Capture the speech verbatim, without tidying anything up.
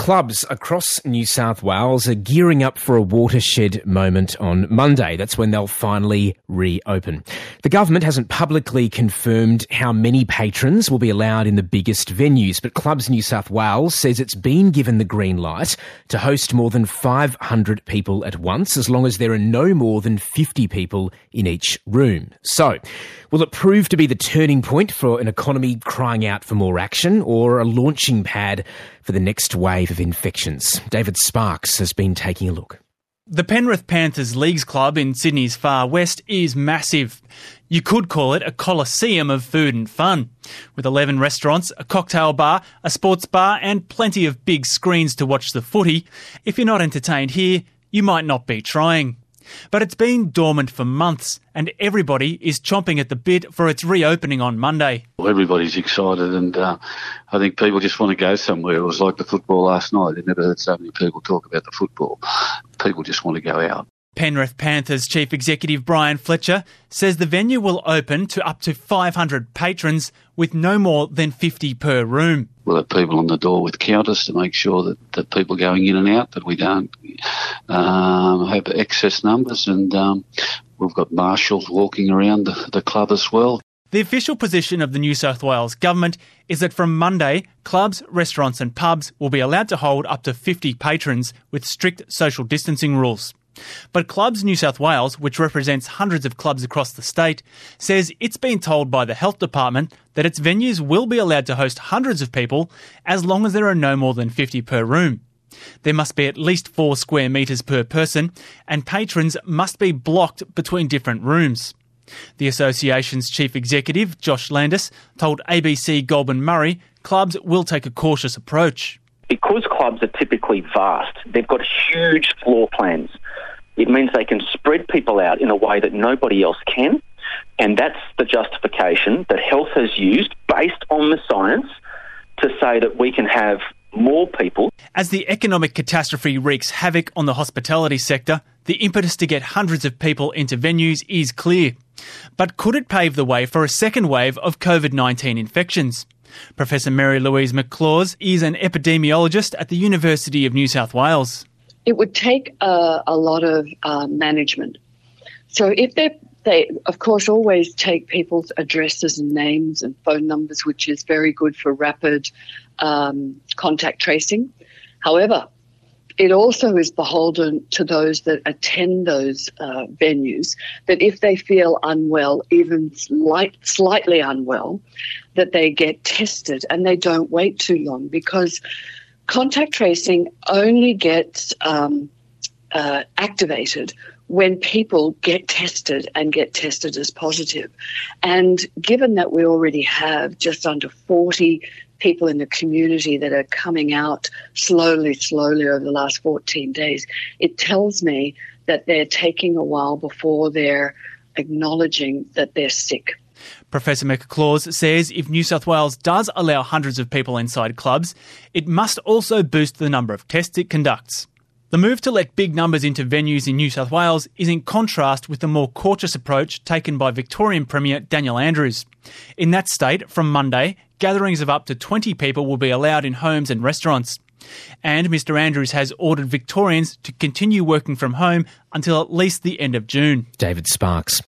Clubs across New South Wales are gearing up for a watershed moment on Monday. That's when they'll finally reopen. The government hasn't publicly confirmed how many patrons will be allowed in the biggest venues, but Clubs New South Wales says it's been given the green light to host more than five hundred people at once, as long as there are no more than fifty people in each room. So, will it prove to be the turning point for an economy crying out for more action, or a launching pad for the next wave of infections? David Sparks has been taking a look. The Penrith Panthers Leagues Club in Sydney's far west is massive. You could call it a coliseum of food and fun, with eleven restaurants, a cocktail bar, a sports bar and plenty of big screens to watch the footy. If you're not entertained here, you might not be trying. But it's been dormant for months, and everybody is chomping at the bit for its reopening on Monday. Well, everybody's excited, and uh, I think people just want to go somewhere. It was like the football last night. I've never heard so many people talk about the football. People just want to go out. Penrith Panthers Chief Executive Brian Fletcher says the venue will open to up to five hundred patrons with no more than fifty per room. We'll have people on the door with counters to make sure that, that people going in and out, that we don't um, have excess numbers, and um, we've got marshals walking around the, the club as well. The official position of the New South Wales government is that from Monday, clubs, restaurants and pubs will be allowed to hold up to fifty patrons with strict social distancing rules. But Clubs New South Wales, which represents hundreds of clubs across the state, says it's been told by the Health Department that its venues will be allowed to host hundreds of people as long as there are no more than fifty per room. There must be at least four square metres per person, and patrons must be blocked between different rooms. The association's chief executive, Josh Landis, told A B C Goulburn Murray clubs will take a cautious approach. Because clubs are typically vast, they've got huge floor plans. It means they can spread people out in a way that nobody else can, and that's the justification that health has used based on the science to say that we can have more people. As the economic catastrophe wreaks havoc on the hospitality sector, the impetus to get hundreds of people into venues is clear. But could it pave the way for a second wave of COVID nineteen infections? Professor Mary Louise McLaws is an epidemiologist at the University of New South Wales. It would take a, a lot of uh, management. So if they, they, of course, always take people's addresses and names and phone numbers, which is very good for rapid um, contact tracing. However, it also is beholden to those that attend those uh, venues, that if they feel unwell, even slight, slightly unwell, that they get tested and they don't wait too long, because contact tracing only gets um, uh, activated when people get tested and get tested as positive. And given that we already have just under forty people in the community that are coming out slowly, slowly over the last fourteen days, it tells me that they're taking a while before they're acknowledging that they're sick. Professor McLaws says if New South Wales does allow hundreds of people inside clubs, it must also boost the number of tests it conducts. The move to let big numbers into venues in New South Wales is in contrast with the more cautious approach taken by Victorian Premier Daniel Andrews. In that state, from Monday, gatherings of up to twenty people will be allowed in homes and restaurants. And Mr Andrews has ordered Victorians to continue working from home until at least the end of June. David Sparks.